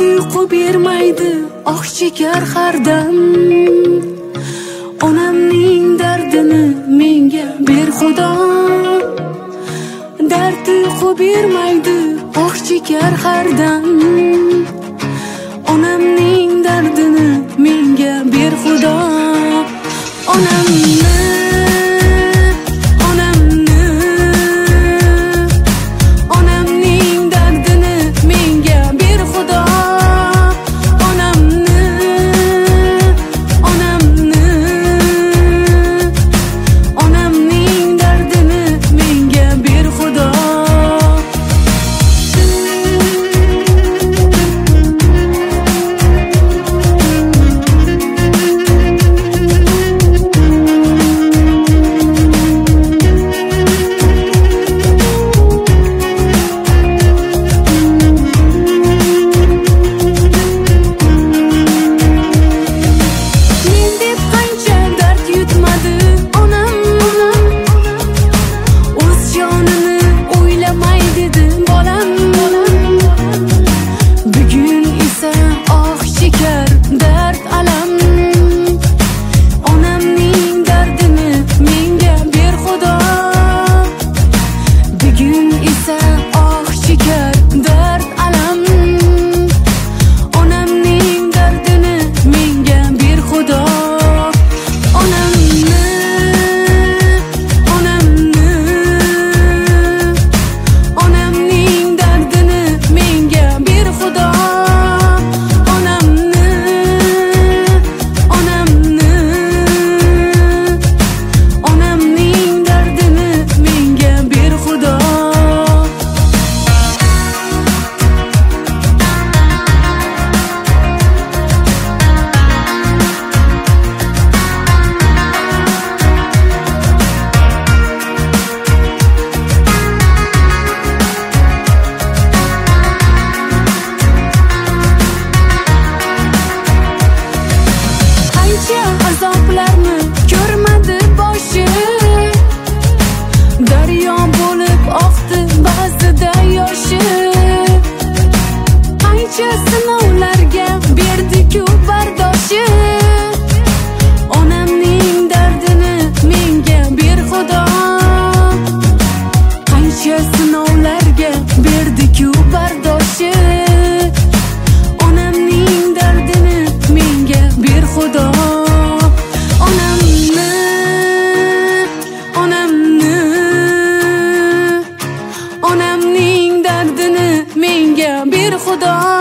uyqu bermaydi oh chekar har dam. Onamning dardini menga ber Xudo. Dard uyqu bermaydi oh chekar har dam. Onamning dardini menga ber Xudo. Onamni azoblarni ko'rmadi boshi. Daryo bo'lib oqdi ba'zida yoshi. Qancha sinovlarga berdi-ku bardoshi. Onamning dardini menga ber Xudo. Qancha sinovlarga berdi-ku bardoshi. Onamning dardini menga ber Xudo. Onamning dardini menga ber Xudo.